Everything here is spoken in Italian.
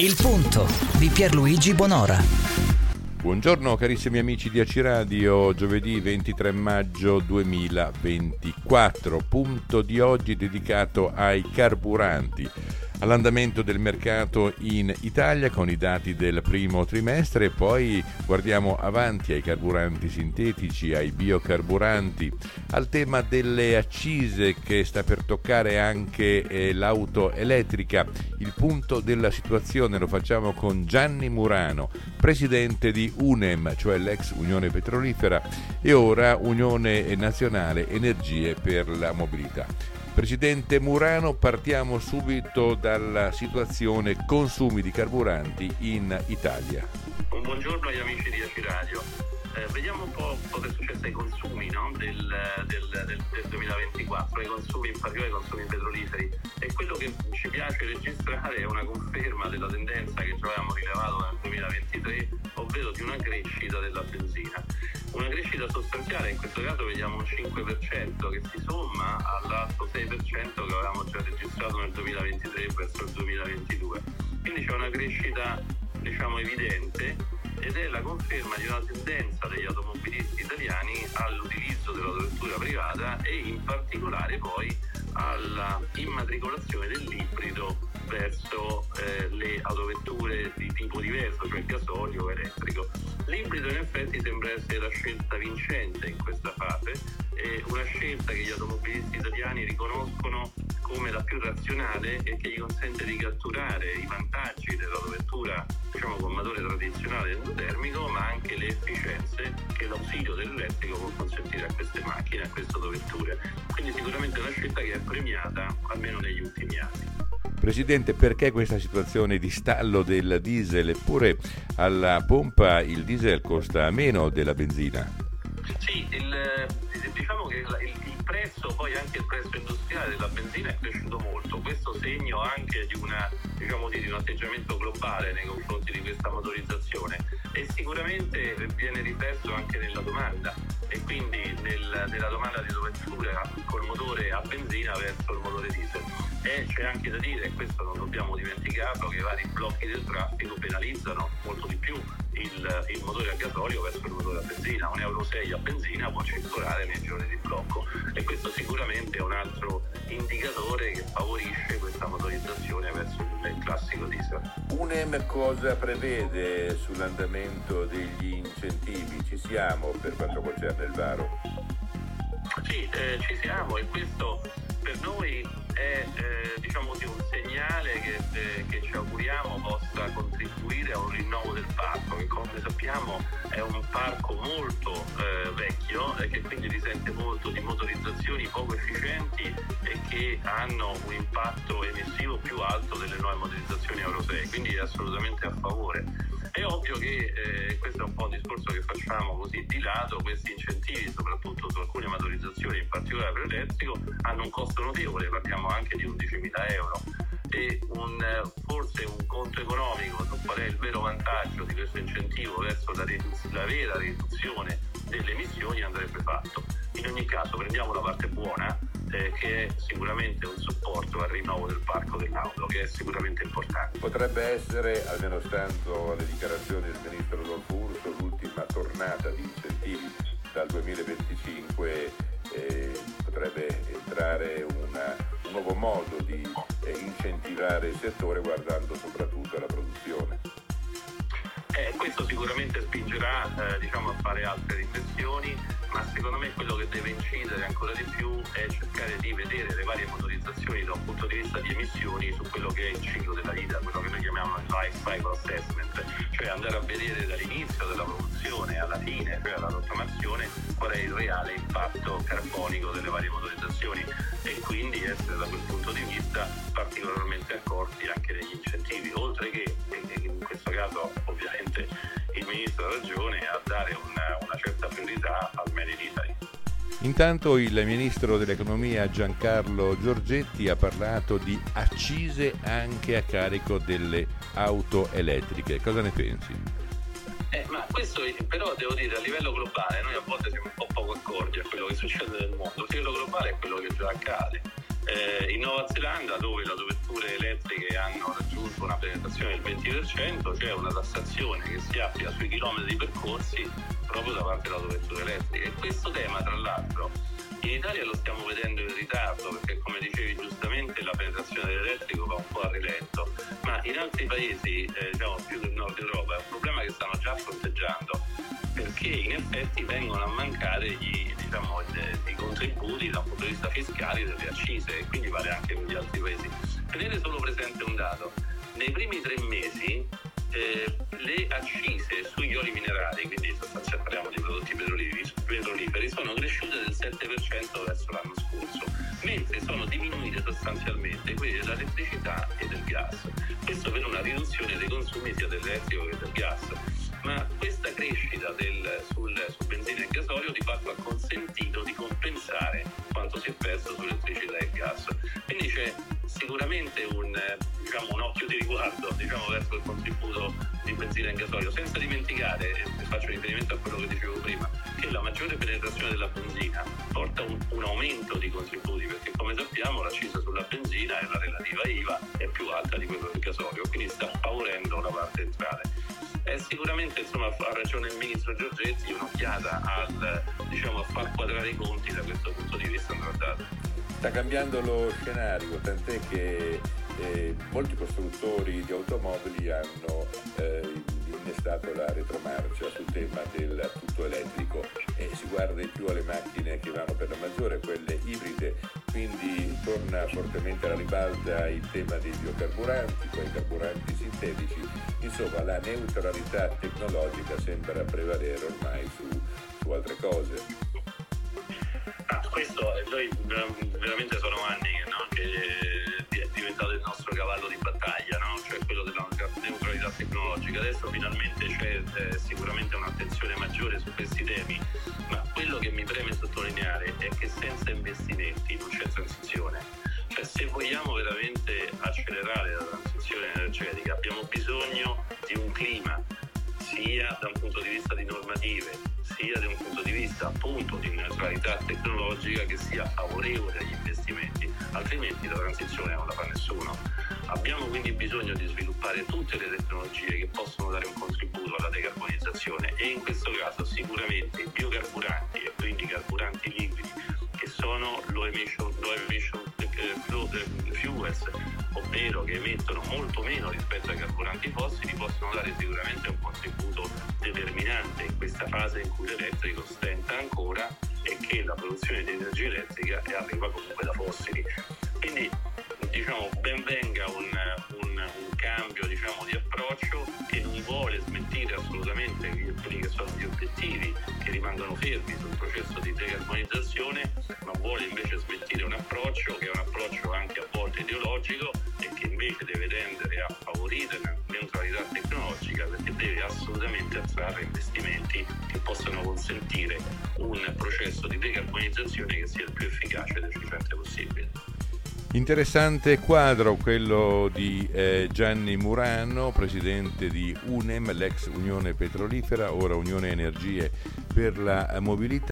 Il punto di Pierluigi Bonora. Buongiorno carissimi amici di AC Radio, giovedì 23 maggio 2024, punto di oggi dedicato ai carburanti, all'andamento del mercato in Italia con i dati del primo trimestre, e poi guardiamo avanti ai carburanti sintetici, ai biocarburanti, al tema delle accise che sta per toccare anche l'auto elettrica. Il punto della situazione lo facciamo con Gianni Murano, presidente di UNEM, cioè l'ex Unione Petrolifera e ora Unione Nazionale Energie per la Mobilità. Presidente Murano, partiamo subito dalla situazione consumi di carburanti in Italia. Un buongiorno agli amici di AC Radio. Vediamo un po' cosa è successo ai consumi, no? del 2024, ai consumi, in particolare ai consumi petroliferi. E quello che ci piace registrare è una conferma della tendenza che ci avevamo rilevato nel 2023, ovvero di una crescita della benzina. Una crescita sostanziale, in questo caso vediamo un 5% che si somma all'alto 6% che avevamo già registrato nel 2023 verso il 2022. Quindi c'è una crescita, evidente, ed è la conferma di una tendenza degli automobilisti italiani all'utilizzo dell'autovettura privata e in particolare poi alla immatricolazione dell'ibrido verso le autovetture di tipo diverso, cioè gasolio o elettrico. L'ibrido in effetti sembra essere la scelta vincente in questa fase, una scelta che gli automobilisti italiani riconoscono come la più razionale e che gli consente di catturare i vantaggi dell'autovettura con motore tradizionale endotermico, ma anche le efficienze che l'ausilio dell'elettrico può consentire a queste macchine, a queste autovetture. Quindi sicuramente è una scelta che è premiata almeno negli ultimi anni. Presidente, perché questa situazione di stallo del diesel? Eppure alla pompa il diesel costa meno della benzina. Sì, diciamo che il prezzo, poi anche il prezzo industriale della benzina è cresciuto molto. Questo segno anche di un atteggiamento globale nei confronti di questa motorizzazione, e sicuramente viene riflesso anche nella domanda, e quindi nella domanda di autovetture col motore a benzina verso il motore diesel. E c'è anche da dire, e questo non dobbiamo dimenticarlo, che i vari blocchi del traffico penalizzano molto di più il motore a gasolio verso il motore a benzina. Un Euro 6 a benzina può circolare nei giorni di blocco, e questo sicuramente è un altro indicatore che favorisce questa motorizzazione verso il classico diesel. UNEM cosa prevede sull'andamento degli incentivi? Ci siamo per quanto concerne il varo? Sì, ci siamo, e questo per noi è un segnale che ci auguriamo possa contribuire a un rinnovo del parco, che come sappiamo è un parco molto vecchio e che quindi risente molto di motorizzazioni poco efficienti e che hanno un impatto emissivo più alto delle nuove motorizzazioni Euro 6, quindi è assolutamente a favore. È ovvio che questo è un po' un discorso che facciamo così di lato. Questi incentivi, soprattutto su alcune motorizzazioni, in particolare per l'elettrico, hanno un costo notevole, parliamo anche di 11.000 euro, e forse un conto economico su qual è il vero vantaggio di questo incentivo verso la vera riduzione delle emissioni andrebbe fatto. In ogni caso prendiamo la parte buona, che è sicuramente un supporto al rinnovo del parco dell'auto, che è sicuramente importante. Potrebbe essere, almeno stando alle dichiarazioni del ministro Rodolfo Urso, l'ultima tornata di incentivi. Dal 2025 potrebbe entrare un nuovo modo di incentivare il settore, guardando soprattutto alla produzione. Questo sicuramente spingerà a fare altre riflessioni, ma secondo me quello che deve incidere ancora di più è cercare di vedere le varie motorizzazioni da un punto di vista di emissioni su quello che è il ciclo della vita, quello che noi chiamiamo il life cycle assessment, cioè andare a vedere dall'inizio della produzione alla fine, cioè alla rottamazione, qual è il reale impatto carbonico delle varie motorizzazioni, e quindi essere da quel punto di vista particolarmente accorti anche negli incentivi, oltre che in questo caso ovviamente il ministro ha ragione a dare una certa priorità al Made in Italy. Intanto il ministro dell'economia Giancarlo Giorgetti ha parlato di accise anche a carico delle auto elettriche. Cosa ne pensi? Ma questo però devo dire, a livello globale noi a volte siamo un po' poco accorti a quello che succede nel mondo. A livello globale è quello che già accade. In Nuova Zelanda, dove le autovetture elettriche hanno raggiunto una penetrazione del 20%, c'è una tassazione che si applica sui chilometri percorsi proprio da parte dell'autovettura elettrica. E questo tema, tra l'altro, in Italia lo stiamo vedendo in ritardo, perché come dicevi giustamente la penetrazione dell'elettrico va un po' a rilento, ma in altri paesi, più del nord Europa, è un problema che stanno già fronteggiando, perché in effetti vengono a mancare i contributi da un punto di vista fiscale delle accise, e quindi vale anche negli altri paesi. Tenete solo presente un dato: nei primi 3 mesi le accise sugli oli minerali, quindi sostanzialmente parliamo di prodotti petroliferi, sono cresciute del 7% verso l'anno scorso, mentre sono diminuite sostanzialmente quelle dell'elettricità e del gas. Questo per una riduzione dei consumi sia dell'elettrico che del gas. Ma questa crescita su benzina e gasolio di fatto ha consentito di compensare quanto si è perso su elettricità e gas. Quindi c'è sicuramente un occhio di riguardo verso il contributo di benzina e gasolio, senza dimenticare, e faccio riferimento a quello che dicevo prima, che la maggiore penetrazione della benzina porta un aumento di contributi, perché come sappiamo l'accisa sulla benzina e la relativa IVA è più alta di quello del gasolio, quindi sta favorendo la parte entrate. Sicuramente ha ragione il ministro Giorgetti, un'occhiata a far quadrare i conti da questo punto di vista andrà data. Sta cambiando lo scenario, tant'è che molti costruttori di automobili hanno innestato la retromarcia sul tema del tutto elettrico e si guarda di più alle macchine che vanno per la maggiore, quelle ibride, quindi torna fortemente alla ribalta il tema dei biocarburanti, poi carburanti sintetici, insomma la neutralità tecnologica sembra prevalere ormai su altre cose. Questo noi veramente sono anni che è diventato il nostro cavallo di battaglia, cioè quello della neutralità tecnologica. Adesso finalmente c'è sicuramente un'attenzione maggiore su questi temi, ma quello che mi preme sottolineare è che senza investimenti non c'è transizione. Cioè, se vogliamo veramente accelerare la transizione energetica abbiamo bisogno di un clima, sia da un punto di vista di normative, sia da un punto di vista appunto di neutralità tecnologica che sia favorevole agli investimenti, altrimenti la transizione non la fa nessuno. Abbiamo quindi bisogno di sviluppare tutte le tecnologie che possono dare un contributo alla decarbonizzazione, e in questo caso sicuramente i biocarburanti e quindi carburanti liquidi, che sono low emission fuels, ovvero che emettono molto meno rispetto ai carburanti fossili, possono dare sicuramente un contributo determinante in questa fase in cui l'elettrico stenta ancora e che la produzione di energia elettrica arriva comunque da fossili. Quindi ben venga un cambio di approccio che non vuole smentire assolutamente quelli che sono gli obiettivi che rimangono fermi sul processo di decarbonizzazione, ma vuole invece smentire un approccio che è un approccio anche a volte ideologico e che invece deve tendere a favorire la neutralità tecnologica, perché deve assolutamente attrarre investimenti che possano consentire un processo di decarbonizzazione che sia il più efficace ed efficiente possibile. Interessante quadro quello di Gianni Murano, presidente di UNEM, l'ex Unione Petrolifera, ora Unione Energie per la Mobilità.